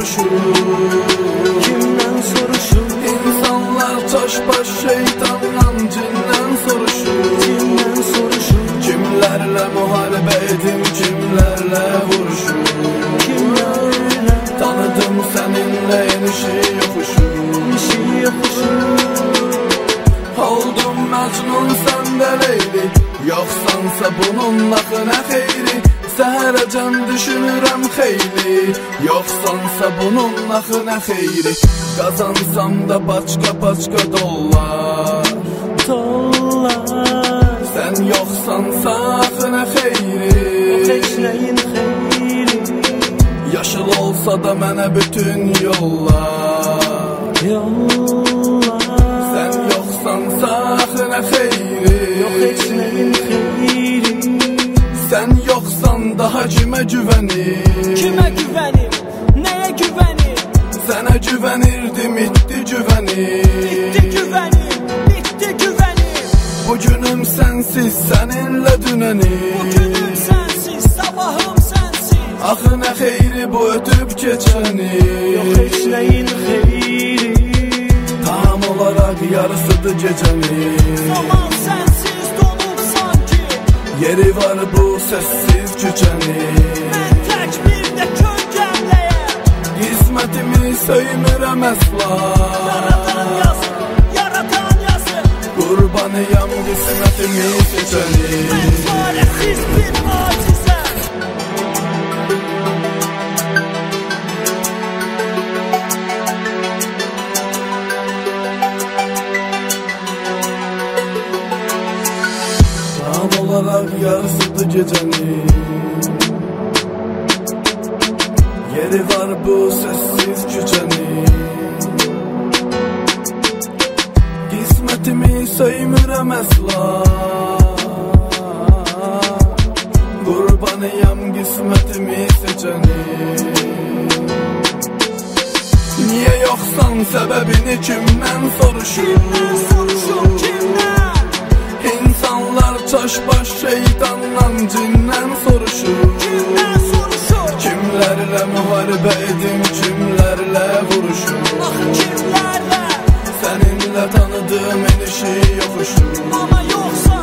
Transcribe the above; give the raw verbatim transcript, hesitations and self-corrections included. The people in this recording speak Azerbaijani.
soruşur? Kimden soruşur? İnsanlar taş baş şeytandan cindən soruşur. Kimden soruşur? Kimlərlə müharibə edim, kimlərlə vuruşur? Kimlerle? Tanıdım səninlə enişi yoxuşur. İşi yokuşur. Oldum Məcnun səndə Leyli, yoxsansa bunun axı nə xeyri? Səhərəcən düşünürəm xeyli, yoxsansa bunun axı nə xeyri? Qazansam da paçka paçka dollar, Dollar. sən yoxsansa axı nə xeyri? Heç neyin xeyri? Yaşıl olsa da mənə bütün yollar, Yollar. sən yoxsansa axı nə xeyri? Yok heç neyin xeyri? Sən yoxsan daha kimə güvənir? Kimə güvənim? Nəyə güvənim? Sənə güvənirdim, itdi güvənim. Bitti güvənim, bitti güvənim. Bugünüm sənsiz, səninlə dünənim. Bugünüm sənsiz, sabahım sənsiz. Axı nə xeyri bu ötüb keçəni? Yok heç neyin xeyri? Tam olaraq yarısıdır gecəni. Zaman sənsiz donub sanki. Yeri var bu səssiz küçəni. Mən tək bir də kölgəmləyəm. Qismətimi söymürəm əsla. Yaratan yazır, yaratan yazır. Qurbanıyam qismətimi seçəni. Mən çarəsiz bir acizəm. Tam olaraq yarısıdır gecəni. Yeri var bu səssiz küçəni. Qismətimi söymürəm əsla. Qurbanıyam qismətimi seçəni. Niyə yoxsan səbəbini kimdən soruşur? Kimdən soruşur, kimdən? İnsanlar çaş baş şeytandan cindən soruşur. Kimdən soruşur? Kimlərlə müharibə edim, kimlərlə vuruşur? Axı kimlərlə? Səninlə tanıdığım enişi yoxuşur. Ama yoxsa